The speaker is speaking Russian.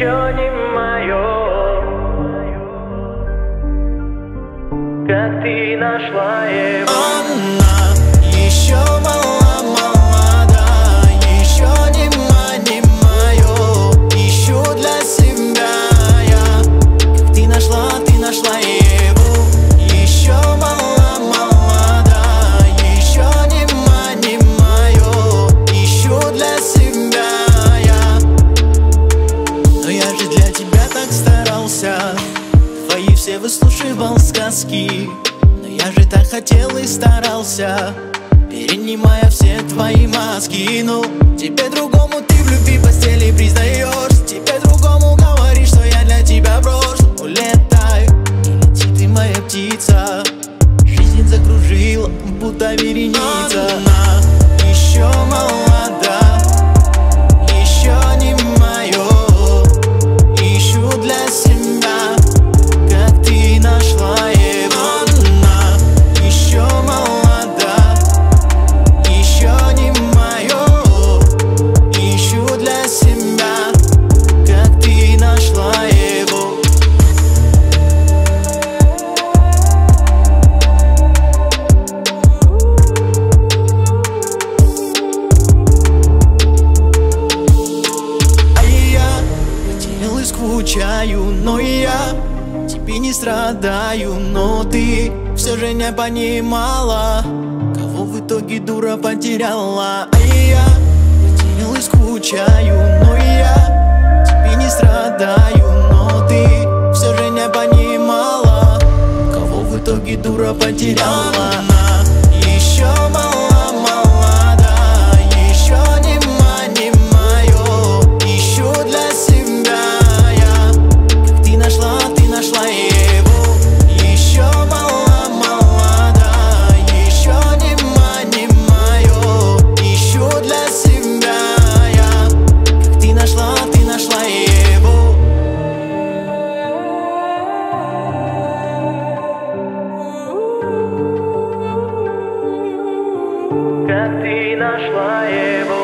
еще не мое, как ты нашла его. Она еще молода, еще не мое. Ищу для себя я, как ты нашла его. Еще молода, еще не мое. Ищу для себя я. Но я же для тебя так старался, твои все выслушивал сказки. Но я же так хотел и старался, перенимая все твои маски. Ну, тебе другому ты в любви постели признаешь, тебе другому говоришь, что я для тебя брошь. Улетай, и лети ты, моя птица, жизнь закружила, будто вереница. Она еще молода, еще не мое. Ищу для себя, как ты нашла его. Она еще молода, еще не мое. Ищу для себя, как ты нашла его. А я потерял и скучаю, но я тебе не страдаю. Но ты все же не понимала, кого в итоге дура потеряла. А я потерял и скучаю, но я тебе не страдаю. Но ты все же не понимала, кого в итоге дура потеряла. Она еще молода, еще не мое. Ищу для себя я, как ты нашла его. Еще молода, еще не мое. Ищу для себя я, как ты нашла его. Как ты нашла его.